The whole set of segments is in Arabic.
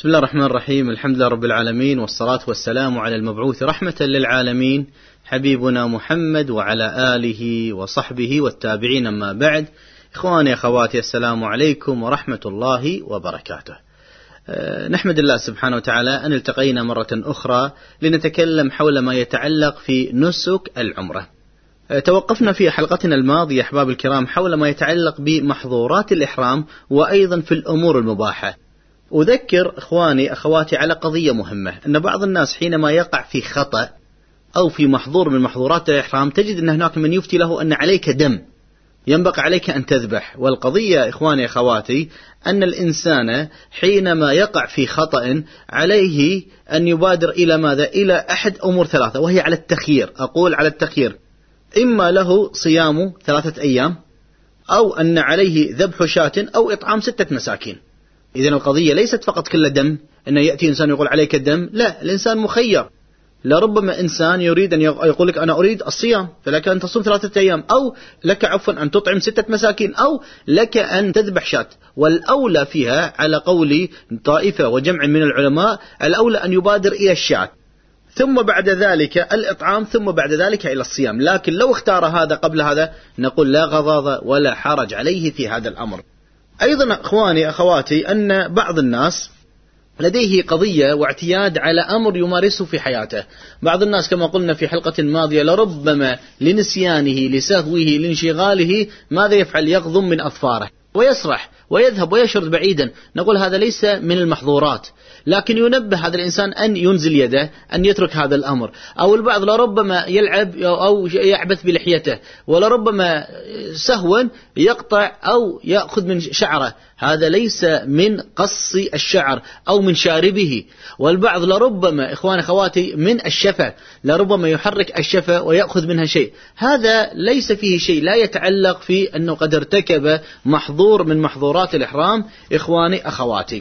بسم الله الرحمن الرحيم. الحمد لله رب العالمين، والصلاة والسلام على المبعوث رحمة للعالمين حبيبنا محمد وعلى آله وصحبه والتابعين. أما بعد، إخواني أخواتي، السلام عليكم ورحمة الله وبركاته. نحمد الله سبحانه وتعالى أن التقينا مرة أخرى لنتكلم حول ما يتعلق في نسك العمرة. توقفنا في حلقتنا الماضية أحباب الكرام حول ما يتعلق بمحظورات الإحرام وأيضا في الأمور المباحة. أذكر إخواني أخواتي على قضية مهمة، أن بعض الناس حينما يقع في خطأ أو في محظور من محظورات الإحرام تجد أن هناك من يفتي له أن عليك دم، ينبغي عليك أن تذبح. والقضية إخواني أخواتي أن الإنسان حينما يقع في خطأ عليه أن يبادر إلى ماذا؟ إلى أحد أمور ثلاثة، وهي على التخيير. أقول على التخيير، إما له صيام 3 أيام، أو أن عليه ذبح شاة، أو إطعام 6 مساكين. إذن القضية ليست فقط كل دم، أن يأتي إنسان يقول عليك الدم، لا، الإنسان مخير. لربما إنسان يريد أن يقول لك أنا أريد الصيام، فلك أن تصوم 3 أيام، أو لك عفوا أن تطعم 6 مساكين، أو لك أن تذبح شاة. والأولى فيها على قول طائفة وجمع من العلماء الأولى أن يبادر إلى الشاة، ثم بعد ذلك الإطعام، ثم بعد ذلك إلى الصيام. لكن لو اختار هذا قبل هذا نقول لا غضاضة ولا حرج عليه في هذا الأمر. أيضا أخواني أخواتي أن بعض الناس لديه قضية واعتياد على أمر يمارسه في حياته. بعض الناس كما قلنا في حلقة ماضية لربما لنسيانه لسهوه لانشغاله ماذا يفعل؟ يغضم من أظفاره ويسرح ويذهب ويشرد بعيدا. نقول هذا ليس من المحظورات، لكن ينبه هذا الإنسان أن ينزل يده، أن يترك هذا الأمر. أو البعض لربما يلعب أو يعبث بلحيته، ولربما سهوا يقطع أو يأخذ من شعره، هذا ليس من قص الشعر أو من شاربه. والبعض لربما إخواني أخواتي من الشفة، لربما يحرك الشفة ويأخذ منها شيء، هذا ليس فيه شيء، لا يتعلق في أنه قد ارتكب محظور من محظورات الإحرام. إخواني أخواتي،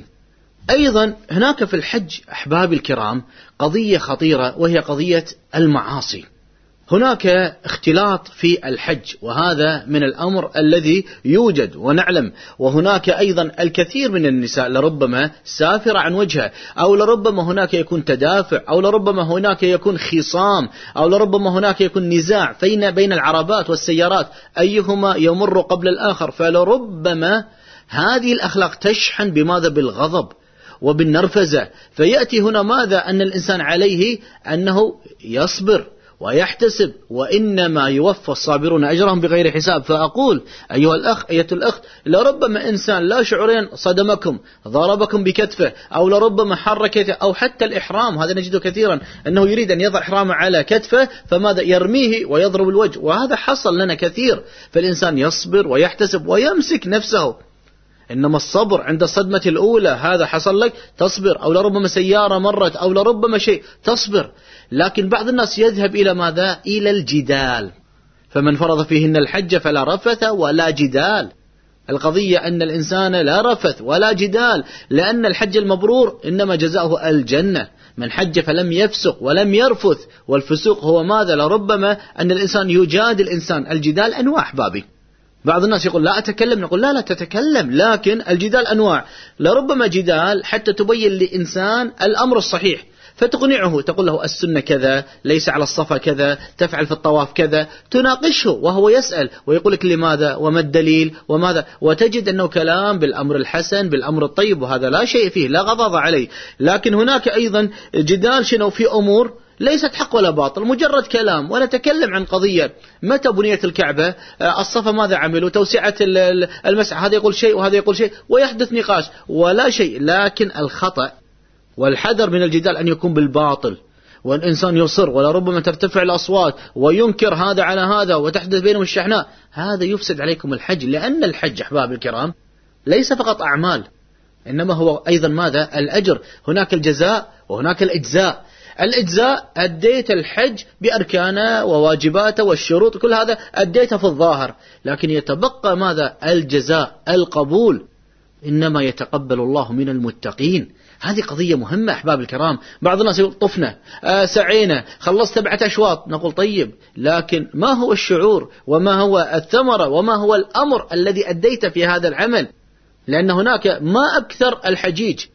أيضا هناك في الحج أحباب الكرام قضية خطيرة، وهي قضية المعاصي. هناك اختلاط في الحج، وهذا من الأمر الذي يوجد ونعلم. وهناك أيضا الكثير من النساء لربما سافر عن وجهه، أو لربما هناك يكون تدافع، أو لربما هناك يكون خصام، أو لربما هناك يكون نزاع بين العربات والسيارات أيهما يمر قبل الآخر. فلربما هذه الأخلاق تشحن بماذا؟ بالغضب وبالنرفزة. فيأتي هنا ماذا؟ أن الإنسان عليه أنه يصبر ويحتسب، وإنما يوفى الصابرون أجرهم بغير حساب. فأقول أيها الأخ أيتها الأخت، لربما إنسان لا شعوريا صدمكم، ضربكم بكتفه، أو لربما حركته، أو حتى الإحرام، هذا نجده كثيرا أنه يريد أن يضع إحرامه على كتفه فماذا؟ يرميه ويضرب الوجه، وهذا حصل لنا كثير. فالإنسان يصبر ويحتسب ويمسك نفسه. إنما الصبر عند الصدمة الأولى، هذا حصل لك تصبر، أو لربما سيارة مرت، أو لربما شيء تصبر. لكن بعض الناس يذهب إلى ماذا؟ إلى الجدال. فمن فرض فيهن الحج فلا رفث ولا جدال. القضية أن الإنسان لا رفث ولا جدال، لأن الحج المبرور إنما جزاؤه الجنة. من حج فلم يفسق ولم يرفث، والفسوق هو ماذا؟ لربما أن الإنسان يجادل الإنسان. الجدال أنواع أحبابي. بعض الناس يقول لا أتكلم، نقول لا تتكلم، لكن الجدال أنواع. لربما جدال حتى تبين لإنسان الأمر الصحيح، فتقنعه، تقول له السنة كذا، ليس على الصفا كذا، تفعل في الطواف كذا، تناقشه وهو يسأل ويقول لك لماذا وما الدليل وماذا، وتجد أنه كلام بالأمر الحسن بالأمر الطيب، وهذا لا شيء فيه، لا غضاض عليه. لكن هناك أيضا جدال شنو في أمور ليست حق ولا باطل، مجرد كلام. ونتكلم عن قضية متى بنيت الكعبة، الصفا ماذا عملوا، توسعة المسعى، هذا يقول شيء وهذا يقول شيء، ويحدث نقاش ولا شيء. لكن الخطأ والحذر من الجدال أن يكون بالباطل، والإنسان يصر، ولا ربما ترتفع الأصوات وينكر هذا على هذا وتحدث بينهم الشحناء. هذا يفسد عليكم الحج، لأن الحج أحباب الكرام ليس فقط أعمال، إنما هو أيضا ماذا؟ الأجر. هناك الجزاء وهناك الإجزاء. الإجزاء أديت الحج بأركانه وواجباته والشروط، كل هذا أديته في الظاهر، لكن يتبقى ماذا؟ الجزاء، القبول. إنما يتقبل الله من المتقين. هذه قضية مهمة أحباب الكرام. بعض الناس يقول طفنا، سعينا، خلصت 7 أشواط، نقول طيب، لكن ما هو الشعور وما هو الثمرة وما هو الأمر الذي أديت في هذا العمل؟ لأن هناك ما أكثر الحجيج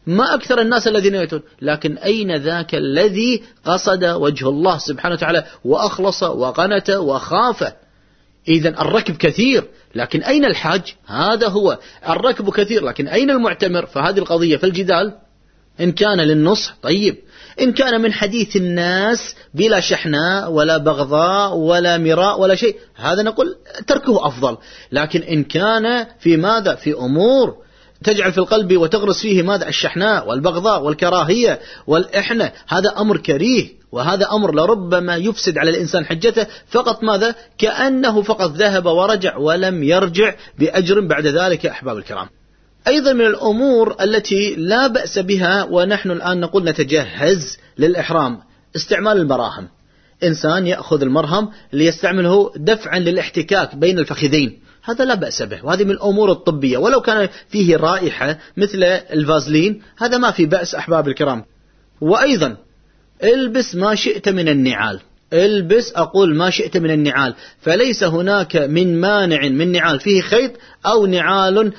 ما أكثر الناس الذين يأتون، لكن أين ذاك الذي قصد وجه الله سبحانه وتعالى وأخلص وقنت وخاف؟ إذن الركب كثير، لكن أين الحاج؟ هذا هو الركب كثير، لكن أين المعتمر؟ فهذه القضية في الجدال إن كان للنصح طيب، إن كان من حديث الناس بلا شحناء ولا بغضاء ولا مراء ولا شيء، هذا نقول تركه أفضل. لكن إن كان في ماذا؟ في أمور تجعل في القلب وتغرس فيه ماذا؟ الشحناء والبغضاء والكراهية والإحنة، هذا أمر كريه، وهذا أمر لربما يفسد على الإنسان حجته فقط ماذا؟ كأنه فقط ذهب ورجع ولم يرجع بأجر بعد ذلك. يا أحباب الكرام، أيضا من الأمور التي لا بأس بها ونحن الآن نقول نتجهز للإحرام استعمال المراهم. إنسان يأخذ المرهم ليستعمله دفعا للاحتكاك بين الفخذين، هذا لا بأس به، وهذه من الأمور الطبية، ولو كان فيه رائحة مثل الفازلين هذا ما في بأس أحباب الكرام. وأيضا البس ما شئت من النعال، البس أقول ما شئت من النعال، فليس هناك من مانع من نعال فيه خيط أو نعال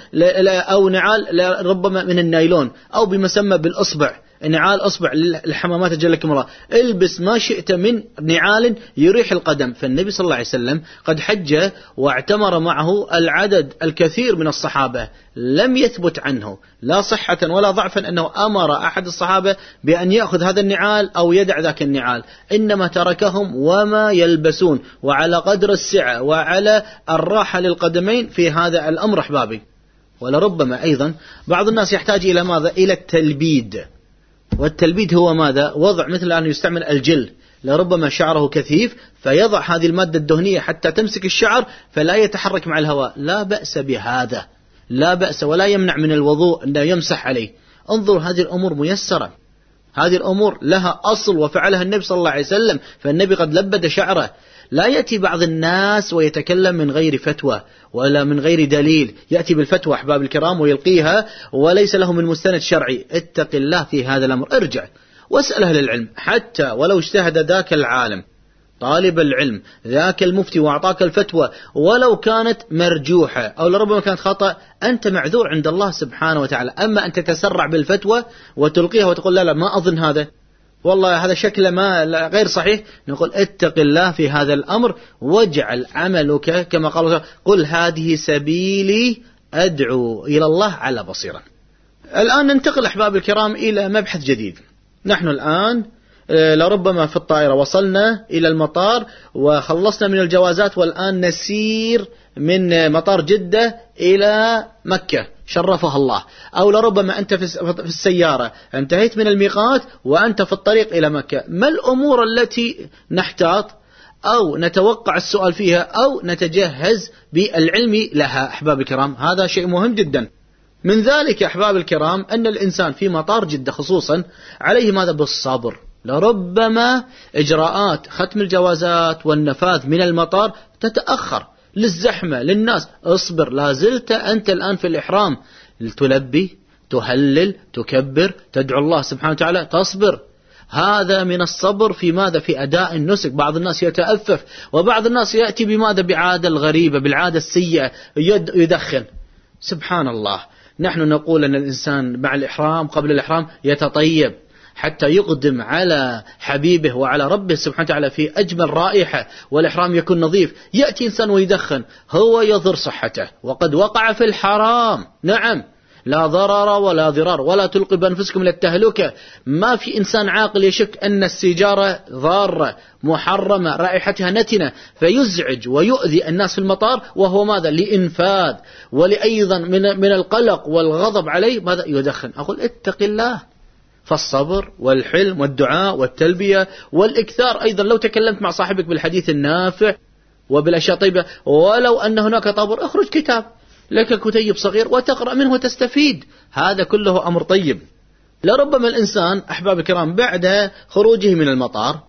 ربما من النايلون أو بمسمى بالأصبع، نعال أصبع للحمامات جلكم الله. البس ما شئت من نعال يريح القدم، فالنبي صلى الله عليه وسلم قد حج واعتمر معه العدد الكثير من الصحابة، لم يثبت عنه لا صحة ولا ضعفا أنه أمر أحد الصحابة بأن يأخذ هذا النعال أو يدع ذاك النعال، إنما تركهم وما يلبسون وعلى قدر السعة وعلى الراحة للقدمين في هذا الأمر أحبابي. ولربما أيضا بعض الناس يحتاج إلى ماذا؟ إلى التلبيد، والتلبيد هو ماذا؟ وضع مثل أن يستعمل الجل، لربما شعره كثيف فيضع هذه المادة الدهنية حتى تمسك الشعر فلا يتحرك مع الهواء، لا بأس بهذا، لا بأس، ولا يمنع من الوضوء أن يمسح عليه. انظر، هذه الأمور ميسرة، هذه الأمور لها أصل وفعلها النبي صلى الله عليه وسلم، فالنبي قد لبد شعره. لا يأتي بعض الناس ويتكلم من غير فتوى ولا من غير دليل، يأتي بالفتوى أحباب الكرام ويلقيها وليس له من مستند شرعي. اتق الله في هذا الأمر، ارجع واسأل أهل العلم، حتى ولو اجتهد ذاك العالم طالب العلم ذاك المفتي وأعطاك الفتوى ولو كانت مرجوحة أو لربما كانت خطأ، أنت معذور عند الله سبحانه وتعالى. أما أن تتسرع بالفتوى وتلقيها وتقول لا ما أظن هذا، والله هذا شكله ما غير صحيح، نقول اتق الله في هذا الأمر واجعل عملك كما قال قل هذه سبيلي أدعو إلى الله على بصيرة. الآن ننتقل أحباب الكرام إلى مبحث جديد. نحن الآن لربما في الطائرة وصلنا إلى المطار وخلصنا من الجوازات، والآن نسير من مطار جدة إلى مكة شرفها الله، أو لربما أنت في السيارة انتهيت من الميقات وأنت في الطريق إلى مكة. ما الأمور التي نحتاط أو نتوقع السؤال فيها أو نتجهز بالعلم لها أحباب الكرام؟ هذا شيء مهم جدا. من ذلك أحباب الكرام أن الإنسان في مطار جدة خصوصا عليه ماذا؟ بالصبر. لربما إجراءات ختم الجوازات والنفاذ من المطار تتأخر للزحمة للناس، اصبر، لازلت أنت الآن في الإحرام، تلبي تهلل تكبر تدعو الله سبحانه وتعالى، تصبر. هذا من الصبر في ماذا؟ في أداء النسك. بعض الناس يتأفف، وبعض الناس يأتي بماذا؟ بعادة الغريبة، بالعادة السيئة، يدخن. سبحان الله، نحن نقول أن الإنسان مع الإحرام قبل الإحرام يتطيب حتى يقدم على حبيبه وعلى ربه سبحانه وتعالى في أجمل رائحة، والإحرام يكون نظيف. يأتي إنسان ويدخن، هو يضر صحته وقد وقع في الحرام. نعم، لا ضرر ولا ضرار، ولا تلقوا بأنفسكم إلى التهلكة. ما في إنسان عاقل يشك أن السيجارة ضارة محرمة رائحتها نتنة فيزعج ويؤذي الناس في المطار، وهو ماذا؟ لإنفاذ ولأيضا من القلق والغضب عليه ماذا؟ يدخن. أقول اتق الله. فالصبر والحلم والدعاء والتلبية والإكثار. أيضا لو تكلمت مع صاحبك بالحديث النافع وبالأشياء طيبة، ولو أن هناك طابور اخرج كتاب لك كتيب صغير وتقرأ منه وتستفيد، هذا كله أمر طيب. لربما الإنسان أحباب الكرام بعد خروجه من المطار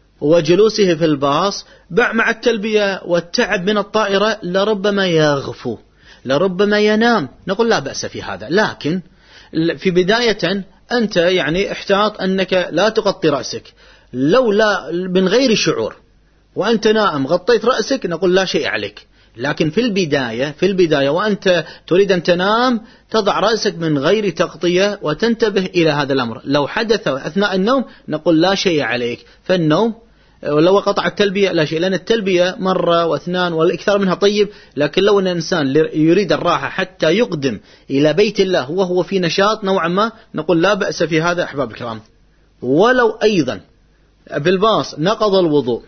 وجلوسه في الباص مع التلبية والتعب من الطائرة لربما يغفو، لربما ينام. نقول لا بأس في هذا، لكن في بداية أنت يعني احتاط أنك لا تغطي رأسك، لو لا من غير شعور وأنت نائم غطيت رأسك نقول لا شيء عليك، لكن في البداية وأنت تريد أن تنام تضع رأسك من غير تغطية وتنتبه إلى هذا الأمر. لو حدث أثناء النوم نقول لا شيء عليك، فالنوم ولو قطع التلبية لا شيء، لأن التلبية مرة واثنان والإكثار منها طيب. لكن لو أن الإنسان يريد الراحة حتى يقدم إلى بيت الله وهو في نشاط نوعا ما نقول لا بأس في هذا أحباب الكرام. ولو أيضا بالباص نقض الوضوء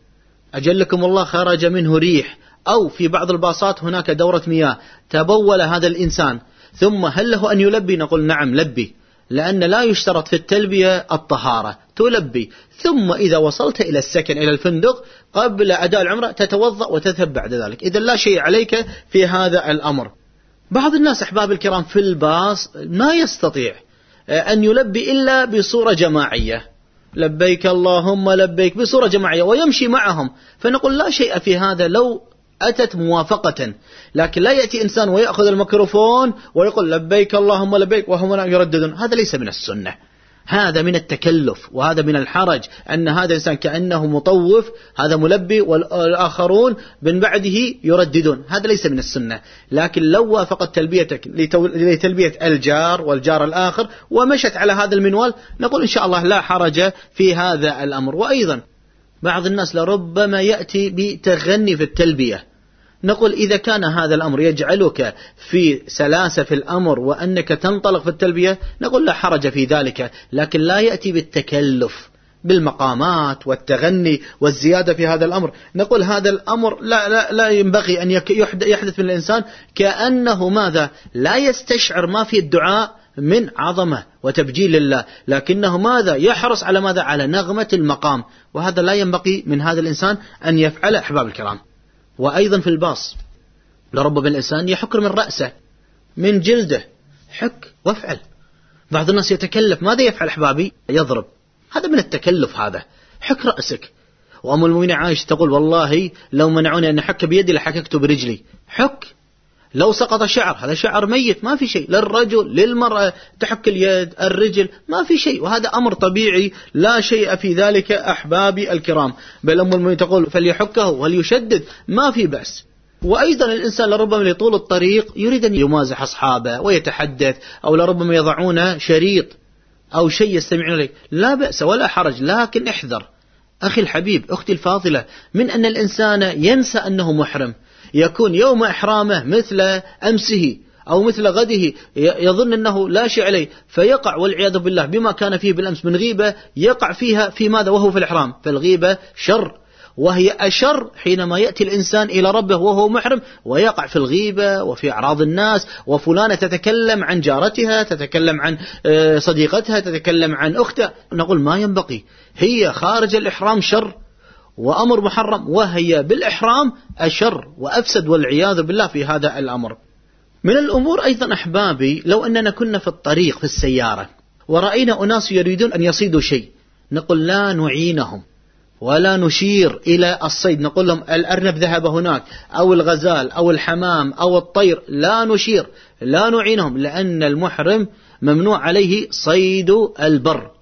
أجلكم الله خرج منه ريح، أو في بعض الباصات هناك دورة مياه تبول هذا الإنسان، ثم هل له أن يلبي؟ نقول نعم لبي، لأن لا يشترط في التلبية الطهارة، تلبي. ثم إذا وصلت إلى السكن إلى الفندق قبل أداء العمرة تتوضأ وتذهب بعد ذلك، إذا لا شيء عليك في هذا الأمر. بعض الناس أحباب الكرام في الباص ما يستطيع أن يلبي إلا بصورة جماعية، لبيك اللهم لبيك بصورة جماعية ويمشي معهم، فنقول لا شيء في هذا لو أتت موافقة. لكن لا يأتي إنسان ويأخذ الميكروفون ويقول لبيك اللهم لبيك وهم يرددون، هذا ليس من السنة، هذا من التكلف وهذا من الحرج، أن هذا الإنسان كأنه مطوف، هذا ملبي والآخرون من بعده يرددون، هذا ليس من السنة. لكن لو وافقت تلبيتك لتلبية الجار والجار الآخر ومشت على هذا المنوال نقول إن شاء الله لا حرج في هذا الأمر. وأيضا بعض الناس لربما يأتي بتغني في التلبية، نقول إذا كان هذا الأمر يجعلك في سلاسة في الأمر وأنك تنطلق في التلبية نقول لا حرج في ذلك، لكن لا يأتي بالتكلف بالمقامات والتغني والزيادة في هذا الأمر. نقول هذا الأمر لا ينبغي أن يحدث من الإنسان كأنه ماذا لا يستشعر ما في الدعاء من عظمة وتبجيل الله، لكنه ماذا يحرص على ماذا على نغمة المقام، وهذا لا ينبغي من هذا الإنسان أن يفعل أحباب الكرام. وأيضا في الباص لربما الإنسان يحك من رأسه من جلده، حك وافعل. بعض الناس يتكلف، ماذا يفعل أحبابي؟ يضرب، هذا من التكلف، هذا حك رأسك. وأم المؤمنين عائشة تقول والله لو منعوني أن أحك بيدي لحككت برجلي، حك. لو سقط شعر هذا شعر ميت ما في شيء، للرجل للمرأة تحك اليد الرجل ما في شيء، وهذا أمر طبيعي لا شيء في ذلك أحبابي الكرام. بل أم المؤمنين تقول فليحكه وليشدد ما في بأس. وأيضا الإنسان لربما لطول الطريق يريد أن يمازح أصحابه ويتحدث، أو لربما يضعون شريط أو شيء يستمعون إليه، لا بأس ولا حرج، لكن احذر أخي الحبيب أختي الفاضلة من أن الإنسان ينسى أنه محرم، يكون يوم إحرامه مثل أمسه أو مثل غده، يظن أنه لا شيء عليه، فيقع والعياذ بالله بما كان فيه بالأمس من غيبة يقع فيها في ماذا وهو في الإحرام. فالغيبة شر، وهي أشر حينما يأتي الإنسان إلى ربه وهو محرم ويقع في الغيبة وفي أعراض الناس، وفلانة تتكلم عن جارتها، تتكلم عن صديقتها، تتكلم عن أختها، نقول ما ينبغي، هي خارج الإحرام شر وأمر محرم، وهي بالإحرام أشر وأفسد والعياذ بالله في هذا الأمر. من الأمور أيضا أحبابي لو أننا كنا في الطريق في السيارة ورأينا أناس يريدون أن يصيدوا شيء، نقول لا نعينهم ولا نشير إلى الصيد، نقول لهم الأرنب ذهب هناك أو الغزال أو الحمام أو الطير، لا نشير لا نعينهم، لأن المحرم ممنوع عليه صيد البر،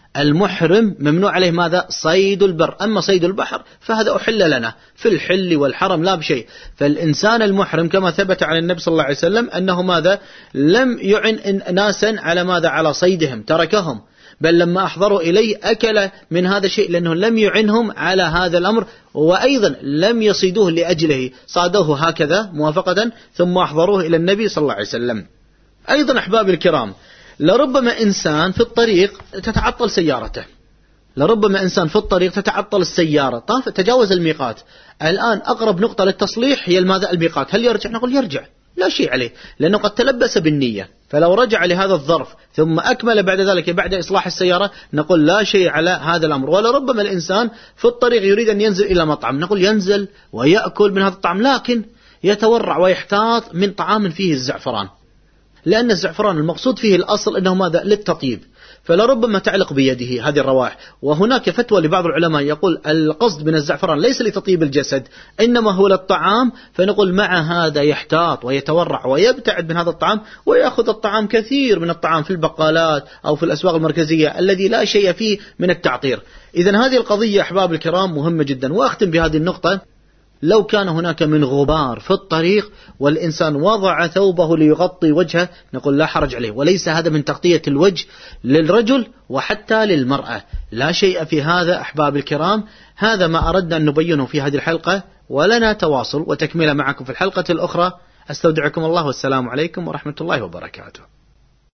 المحرم ممنوع عليه ماذا؟ صيد البر. أما صيد البحر فهذا أحل لنا في الحل والحرم لا بشيء. فالإنسان المحرم كما ثبت عن النبي صلى الله عليه وسلم أنه ماذا؟ لم يعن ناسا على ماذا؟ على صيدهم، تركهم، بل لما أحضروا إليه أكل من هذا الشيء لأنه لم يعنهم على هذا الأمر، وأيضا لم يصيدوه لأجله، صادوه هكذا موافقة ثم أحضروه إلى النبي صلى الله عليه وسلم. أيضا أحباب الكرام لربما إنسان في الطريق تتعطل سيارته، لربما إنسان في الطريق تتعطل السيارة، تجاوز الميقات، الآن أقرب نقطة للتصليح هي ماذا؟ الميقات، هل يرجع؟ نقول يرجع لا شيء عليه، لأنه قد تلبس بالنية، فلو رجع لهذا الظرف ثم أكمل بعد ذلك بعد إصلاح السيارة نقول لا شيء على هذا الأمر. ولربما الإنسان في الطريق يريد أن ينزل إلى مطعم، نقول ينزل ويأكل من هذا الطعام، لكن يتورع ويحتاط من طعام فيه الزعفران، لأن الزعفران المقصود فيه الأصل أنه ماذا؟ للتطيب، فلربما تعلق بيده هذه الروائح. وهناك فتوى لبعض العلماء يقول القصد من الزعفران ليس لتطيب الجسد إنما هو للطعام، فنقول مع هذا يحتاط ويتورع ويبتعد من هذا الطعام ويأخذ الطعام كثير من الطعام في البقالات أو في الأسواق المركزية الذي لا شيء فيه من التعطير. إذن هذه القضية أحباب الكرام مهمة جدا. وأختم بهذه النقطة، لو كان هناك من غبار في الطريق والإنسان وضع ثوبه ليغطي وجهه نقول لا حرج عليه، وليس هذا من تغطية الوجه للرجل وحتى للمرأة، لا شيء في هذا أحباب الكرام. هذا ما أردنا أن نبينه في هذه الحلقة، ولنا تواصل وتكملة معكم في الحلقة الأخرى. أستودعكم الله والسلام عليكم ورحمة الله وبركاته.